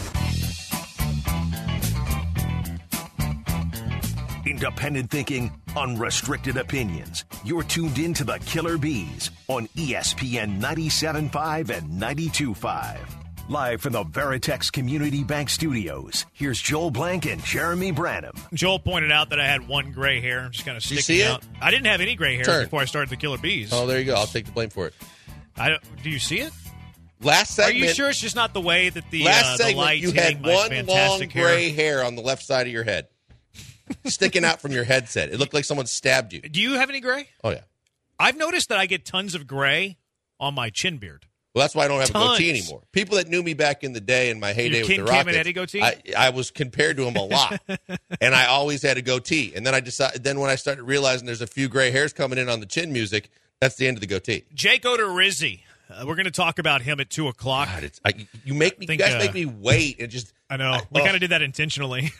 Independent thinking, unrestricted opinions. You're tuned in to the Killer Bees on E S P N ninety-seven point five and ninety-two point five. Live from the Veritex Community Bank Studios, here's Joel Blank and Jeremy Branham. Joel pointed out that I had one gray hair, just kind of sticking see out. it? I didn't have any gray hair Turn. before I started the Killer Bees. Oh, there you go. I'll take the blame for it. I don't, do you see it? Last segment. Are you sure it's just not the way that the, last uh, the segment, lights you hitting had my one long fantastic gray hair? hair on the left side of your head. Sticking out from your headset. It looked like someone stabbed you. Do you have any gray? Oh, yeah. I've noticed that I get tons of gray on my chin beard. Well, that's why I don't have Tons. a goatee anymore. People that knew me back in the day in my heyday Your with King the Cam Rockets, and Eddie goatee? I, I was compared to them a lot, and I always had a goatee. And then I decided. Then when I started realizing there's a few gray hairs coming in on the chin music, that's the end of the goatee. Jake Odorizzi. Uh, we're going to talk about him at two o'clock. God, it's, I, you make me, think, you guys uh, make me wait and just I know. We kind of did that intentionally.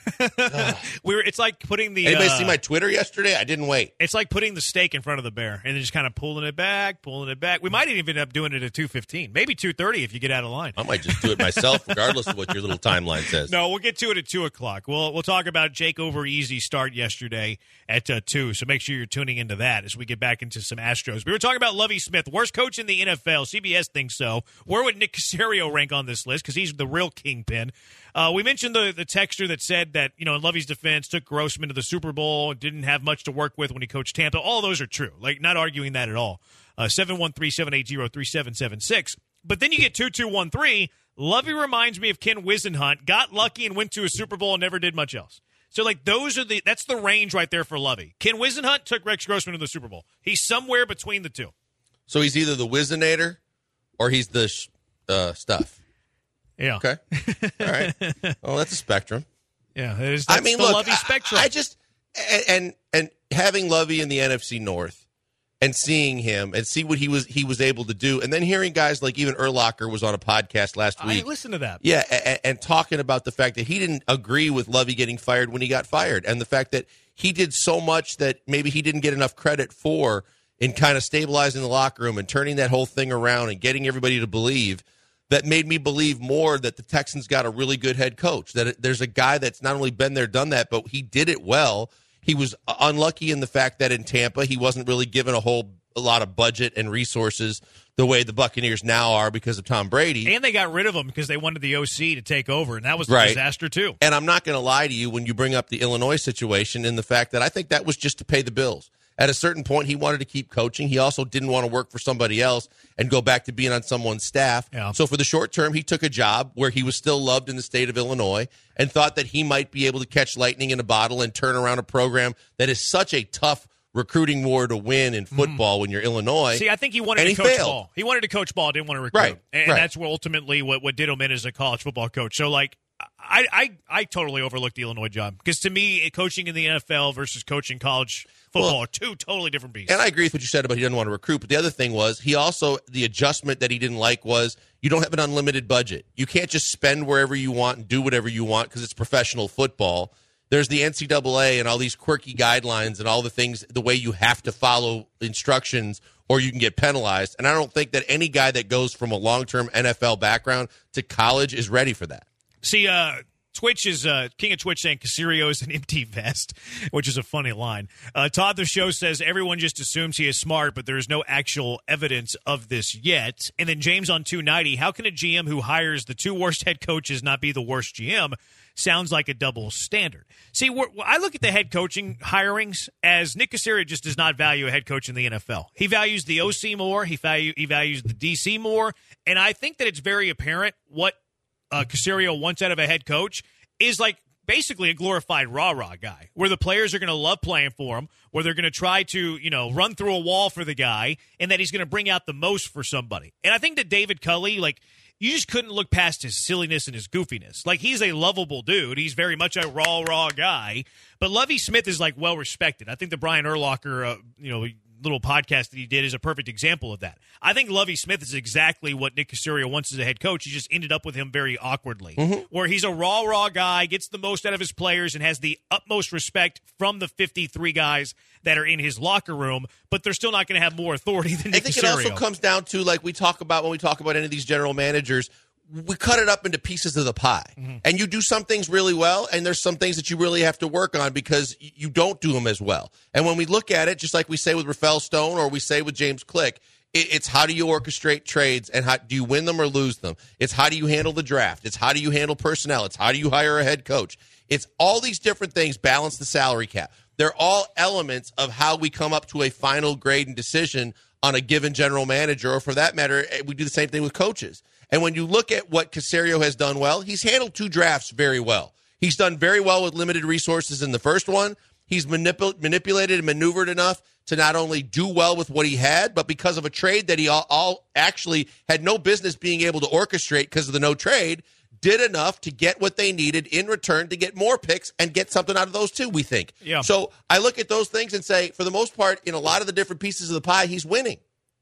we were. It's like putting the. Anybody uh, see my Twitter yesterday? I didn't wait. It's like putting the steak in front of the bear and then just kind of pulling it back, pulling it back. We might even end up doing it at two fifteen, maybe two thirty if you get out of line. I might just do it myself, regardless of what your little timeline says. No, we'll get to it at two o'clock. We'll we'll talk about Jake Overeasy's start yesterday at uh, two. So make sure you're tuning into that as we get back into some Astros. We were talking about Lovie Smith, worst coach in the N F L. C B S thinks so. Where would Nick Caserio rank on this list? Because he's the real kingpin. Uh, we mentioned the the texter that said that, you know, in Lovie's defense, took Grossman to the Super Bowl, didn't have much to work with when he coached Tampa. All those are true. Like, not arguing that at all. Uh, seven one three, seven eight zero, three seven seven six. But then you get two two one three. Lovie reminds me of Ken Wisenhunt. Got lucky and went to a Super Bowl and never did much else. So, like, those are the that's the range right there for Lovie. Ken Wisenhunt took Rex Grossman to the Super Bowl. He's somewhere between the two. So he's either the Wisenator or he's the sh- uh, stuff. Yeah. Okay. All right. Well, that's a spectrum. Yeah. That is, that's I mean, the look, Lovie spectrum. I, I just and, and and having Lovie in the N F C North and seeing him and see what he was he was able to do, and then hearing guys like even Urlacher was on a podcast last week. I listened to that. Yeah, and, and talking about the fact that he didn't agree with Lovie getting fired when he got fired, and the fact that he did so much that maybe he didn't get enough credit for in kind of stabilizing the locker room and turning that whole thing around and getting everybody to believe. That made me believe more that the Texans got a really good head coach, that there's a guy that's not only been there, done that, but he did it well. He was unlucky in the fact that in Tampa, he wasn't really given a whole a lot of budget and resources the way the Buccaneers now are because of Tom Brady. And they got rid of him because they wanted the O C to take over, and that was a right. disaster too. And I'm not going to lie to you when you bring up the Illinois situation and the fact that I think that was just to pay the bills. At a certain point, he wanted to keep coaching. He also didn't want to work for somebody else and go back to being on someone's staff. Yeah. So for the short term, he took a job where he was still loved in the state of Illinois and thought that he might be able to catch lightning in a bottle and turn around a program that is such a tough recruiting war to win in football mm-hmm. when you're Illinois. See, I think he wanted and to he coach failed. ball. He wanted to coach ball, didn't want to recruit. Right. And right. that's what ultimately what, what did him in as a college football coach. So, like, I, I, I totally overlooked the Illinois job because to me, coaching in the N F L versus coaching college football well, are two totally different beasts. And I agree with what you said about he doesn't want to recruit. But the other thing was he also, the adjustment that he didn't like was you don't have an unlimited budget. You can't just spend wherever you want and do whatever you want because it's professional football. There's the N C double A and all these quirky guidelines and all the things, the way you have to follow instructions or you can get penalized. And I don't think that any guy that goes from a long-term N F L background to college is ready for that. See, uh, Twitch is uh, King of Twitch saying Caserio is an empty vest, which is a funny line. Uh, Todd the Show says everyone just assumes he is smart, but there is no actual evidence of this yet. And then James on two ninety, how can a G M who hires the two worst head coaches not be the worst G M? Sounds like a double standard. See, we're, I look at the head coaching hirings as Nick Caserio just does not value a head coach in the N F L. He values the O C more. He, value, he values the D C more. And I think that it's very apparent what Uh, Caserio wants out of a head coach is like basically a glorified rah-rah guy where the players are going to love playing for him, where they're going to try to, you know, run through a wall for the guy, and that he's going to bring out the most for somebody. And I think that David Culley, like, you just couldn't look past his silliness and his goofiness. Like, he's a lovable dude. He's very much a raw, raw guy. But Lovie Smith is, like, well-respected. I think the Brian Urlacher, uh, you know, little podcast that he did is a perfect example of that. I think Lovie Smith is exactly what Nick Caserio wants as a head coach. He just ended up with him very awkwardly, mm-hmm. where he's a raw, raw guy, gets the most out of his players, and has the utmost respect from the fifty-three guys that are in his locker room, but they're still not going to have more authority than Nick I think Caserio. It also comes down to, like we talk about when we talk about any of these general managers, we cut it up into pieces of the pie. Mm-hmm. And you do some things really well, and there's some things that you really have to work on because you don't do them as well. And when we look at it, just like we say with Rafael Stone or we say with James Click, it's how do you orchestrate trades and how do you win them or lose them? It's how do you handle the draft? It's how do you handle personnel? It's how do you hire a head coach? It's all these different things, balance the salary cap. They're all elements of how we come up to a final grade and decision on a given general manager, or for that matter, we do the same thing with coaches. And when you look at what Caserio has done well, he's handled two drafts very well. He's done very well with limited resources in the first one. He's manipul- manipulated and maneuvered enough to not only do well with what he had, but because of a trade that he all, all actually had no business being able to orchestrate because of the no trade, did enough to get what they needed in return to get more picks and get something out of those two, we think. Yeah. So I look at those things and say, for the most part, in a lot of the different pieces of the pie, he's winning.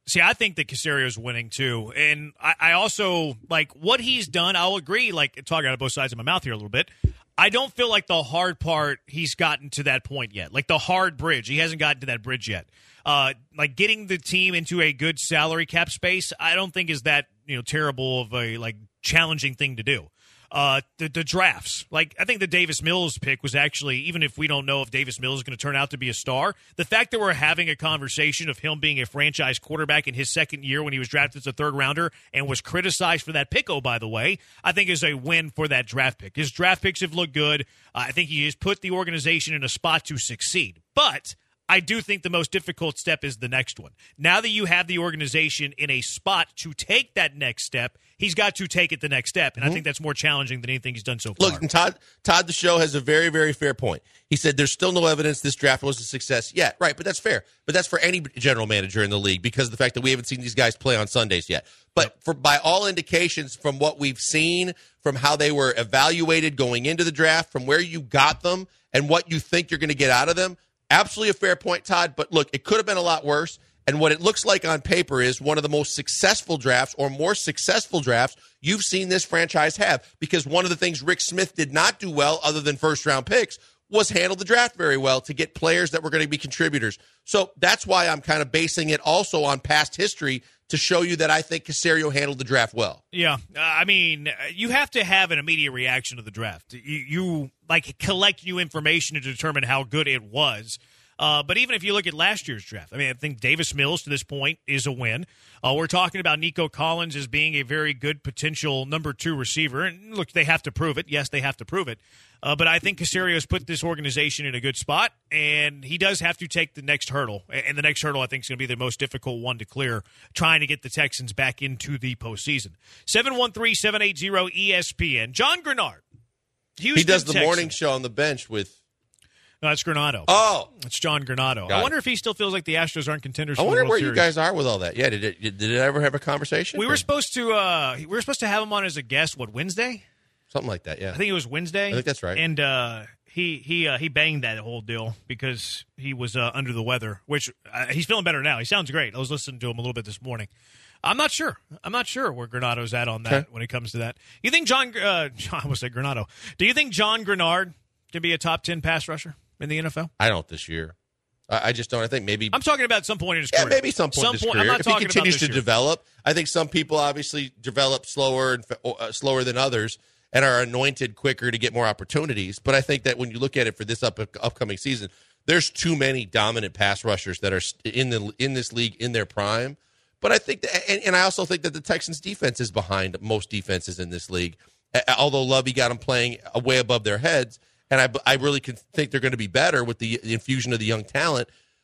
See, I think that Caserio's winning too, and I, I also like what he's done. I'll agree. Like talking out of both sides of my mouth here a little bit. I don't feel like the hard part he's gotten to that point yet. Like the hard bridge, he hasn't gotten to that bridge yet. Uh, like getting the team into a good salary cap space, I don't think is that you know terrible of a like challenging thing to do. Uh, the, the drafts, like I think the Davis Mills pick was actually, even if we don't know if Davis Mills is going to turn out to be a star, the fact that we're having a conversation of him being a franchise quarterback in his second year when he was drafted as a third rounder and was criticized for that pick, oh, by the way, I think is a win for that draft pick. His draft picks have looked good. Uh, I think he has put the organization in a spot to succeed. But I do think the most difficult step is the next one. Now that you have the organization in a spot to take that next step, he's got to take it the next step, and mm-hmm. I think that's more challenging than anything he's done so far. Look, and Todd, Todd the show has a very, very fair point. He said there's still no evidence this draft was a success yet. Right, but that's fair. But that's for any general manager in the league because of the fact that we haven't seen these guys play on Sundays yet. But yep. for by all indications from what we've seen, from how they were evaluated going into the draft, from where you got them and what you think you're going to get out of them, absolutely a fair point, Todd. But look, it could have been a lot worse. And what it looks like on paper is one of the most successful drafts or more successful drafts you've seen this franchise have. Because one of the things Rick Smith did not do well, other than first-round picks, was handle the draft very well to get players that were going to be contributors. So that's why I'm kind of basing it also on past history to show you that I think Caserio handled the draft well. Yeah, uh, I mean, you have to have an immediate reaction to the draft. You, you like collect new information to determine how good it was. Uh, but even if you look at last year's draft, I mean, I think Davis Mills to this point is a win. Uh, we're talking about Nico Collins as being a very good potential number two receiver. And look, they have to prove it. Yes, they have to prove it. Uh, but I think Caserio's put this organization in a good spot, and he does have to take the next hurdle. And the next hurdle, I think, is going to be the most difficult one to clear, trying to get the Texans back into the postseason. seven one three, seven eight zero, E S P N. John Grenard. Houston, he does the Texans. morning show on the bench with No, that's Granado. Oh. It's John Granado. Got I wonder it. if he still feels like the Astros aren't contenders I for wonder the World where Series. you guys are with all that. Yeah, did it, did it ever have a conversation? We were supposed to uh, we were supposed to have him on as a guest, what, Wednesday? Something like that, yeah. I think it was Wednesday. I think that's right. And uh, he he uh, he banged that whole deal because he was uh, under the weather, which uh, he's feeling better now. He sounds great. I was listening to him a little bit this morning. I'm not sure. I'm not sure where Granado's at on that okay. when it comes to that. You think John uh, I almost said Granado. Do you think John Grenard can be a top ten pass rusher in the N F L? I don't this year. I, I just don't. I think maybe. I'm talking about some point in his yeah, career. maybe some point some in his point, career. I'm not if he talking continues about to this year. develop, I think some people obviously develop slower and uh, slower than others and are anointed quicker to get more opportunities. But I think that when you look at it for this up, upcoming season, there's too many dominant pass rushers that are in the in this league in their prime. But I think that, and, and I also think that the Texans' defense is behind most defenses in this league. Although Lovey got them playing way above their heads, and I, I really can think they're going to be better with the, the infusion of the young talent.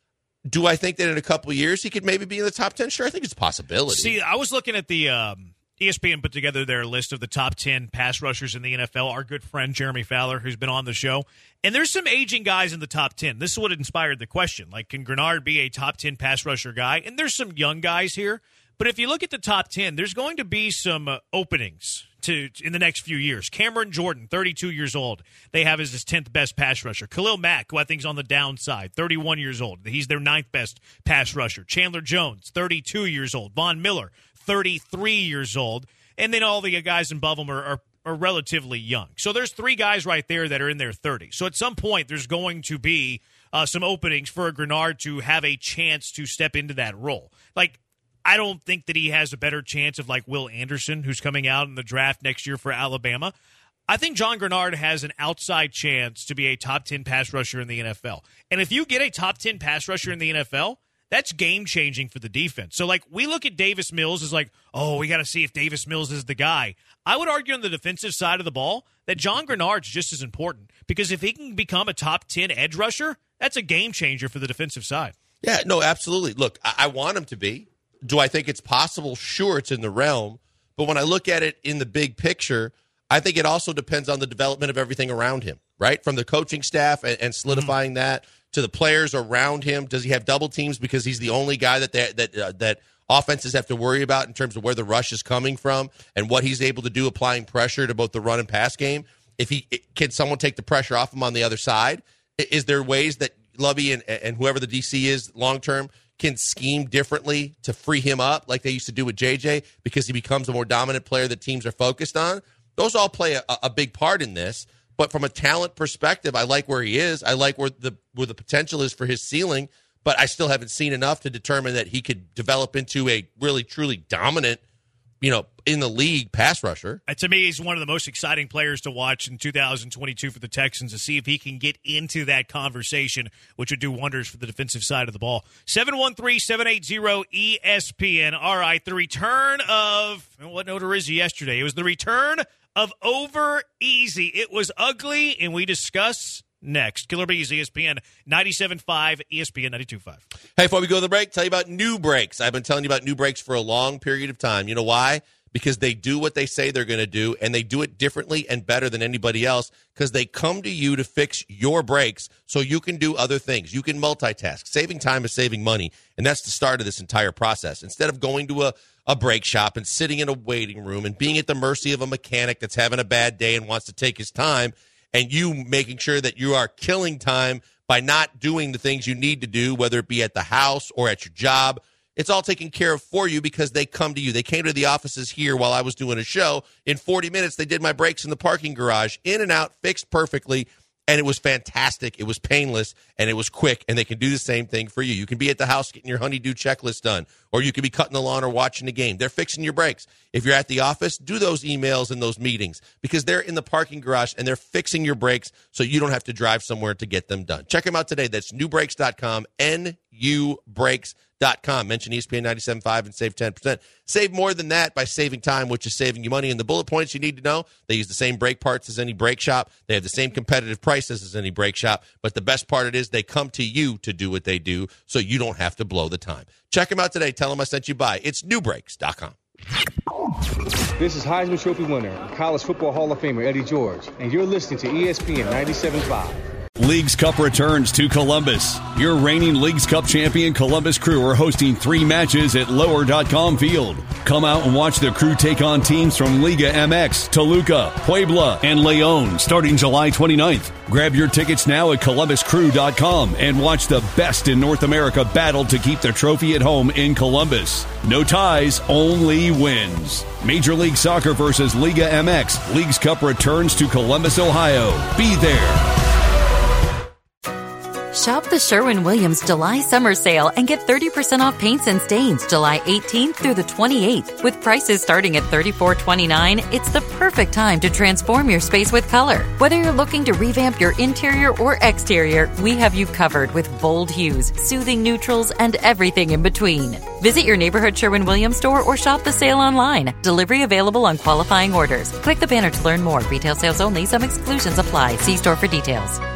Do I think that in a couple of years he could maybe be in the top ten? Sure, I think it's a possibility. See, I was looking at the um, E S P N put together their list of the top ten pass rushers in the N F L. Our good friend Jeremy Fowler, who's been on the show. And there's some aging guys in the top ten. This is what inspired the question. Like, can Grenard be a top ten pass rusher guy? And there's some young guys here. But if you look at the top ten, there's going to be some uh, openings to in the next few years. Cameron Jordan, thirty-two years old. They have as his tenth best pass rusher. Khalil Mack, who I think is on the downside, thirty-one years old. He's their ninth best pass rusher. Chandler Jones, thirty-two years old. Von Miller, thirty-three years old. And then all the guys above them are, are, are relatively young. So there's three guys right there that are in their thirties. So at some point, there's going to be uh, some openings for a Grenard to have a chance to step into that role. Like, I don't think that he has a better chance of like Will Anderson, who's coming out in the draft next year for Alabama. I think John Grenard has an outside chance to be a top ten pass rusher in the N F L. And if you get a top ten pass rusher in the N F L, that's game-changing for the defense. So, like, we look at Davis Mills as like, oh, we got to see if Davis Mills is the guy. I would argue on the defensive side of the ball that John Grenard's just as important because if he can become a top ten edge rusher, that's a game-changer for the defensive side. Yeah, no, absolutely. Look, I, I want him to be. Do I think it's possible? Sure, it's in the realm. But when I look at it in the big picture, I think it also depends on the development of everything around him, right? From the coaching staff and, and solidifying mm-hmm. that to the players around him. Does he have double teams because he's the only guy that they, that uh, that offenses have to worry about in terms of where the rush is coming from and what he's able to do applying pressure to both the run and pass game? If he can someone take the pressure off him on the other side? Is there ways that Lovey and, and whoever the D C is long term can scheme differently to free him up like they used to do with J J because he becomes a more dominant player that teams are focused on. Those all play a, a big part in this. But from a talent perspective, I like where he is. I like where the where the potential is for his ceiling, but I still haven't seen enough to determine that he could develop into a really, truly dominant, you know, in the league pass rusher. Uh, to me, he's one of the most exciting players to watch in two thousand twenty-two for the Texans to see if he can get into that conversation, which would do wonders for the defensive side of the ball. seven one three, seven eight zero, E S P N. All right, the return of, what note is he yesterday? It was the return of Over Easy. It was ugly, and we discuss next. Killer Bees, E S P N ninety-seven point five, E S P N ninety-two point five. Hey, before we go to the break, tell you about New Brakes. I've been telling you about New Brakes for a long period of time. You know why? Because they do what they say they're going to do, and they do it differently and better than anybody else because they come to you to fix your brakes so you can do other things. You can multitask. Saving time is saving money, and that's the start of this entire process. Instead of going to a a brake shop and sitting in a waiting room and being at the mercy of a mechanic that's having a bad day and wants to take his time, and you making sure that you are killing time by not doing the things you need to do, whether it be at the house or at your job, it's all taken care of for you because they come to you. They came to the offices here while I was doing a show. In forty minutes, they did my brakes in the parking garage, in and out, fixed perfectly. And it was fantastic. It was painless, and it was quick, and they can do the same thing for you. You can be at the house getting your honeydew checklist done, or you can be cutting the lawn or watching the game. They're fixing your brakes. If you're at the office, do those emails and those meetings because they're in the parking garage, and they're fixing your brakes so you don't have to drive somewhere to get them done. Check them out today. That's new brakes dot com, N U brakes dot com. Mention E S P N ninety-seven point five and save ten percent. Save more than that by saving time, which is saving you money. And the bullet points you need to know, they use the same brake parts as any brake shop. They have the same competitive prices as any brake shop. But the best part it is they come to you to do what they do so you don't have to blow the time. Check them out today. Tell them I sent you by. It's new brakes dot com. This is Heisman Trophy winner and College Football Hall of Famer Eddie George, and you're listening to E S P N ninety-seven point five. Leagues Cup returns to Columbus. Your reigning Leagues Cup champion Columbus Crew are hosting three matches at lower dot com field. Come out and watch the Crew take on teams from Liga M X, Toluca, Puebla, and Leon starting July twenty-ninth. Grab your tickets now at columbus crew dot com and watch the best in North America battle to keep the trophy at home in Columbus. No ties, only wins. Major League Soccer versus Liga M X. Leagues Cup returns to Columbus, Ohio. Be there. Shop the Sherwin-Williams July Summer Sale and get thirty percent off paints and stains July eighteenth through the twenty-eighth. With prices starting at thirty-four twenty-nine, it's the perfect time to transform your space with color. Whether you're looking to revamp your interior or exterior, we have you covered with bold hues, soothing neutrals, and everything in between. Visit your neighborhood Sherwin-Williams store or shop the sale online. Delivery available on qualifying orders. Click the banner to learn more. Retail sales only. Some exclusions apply. See store for details.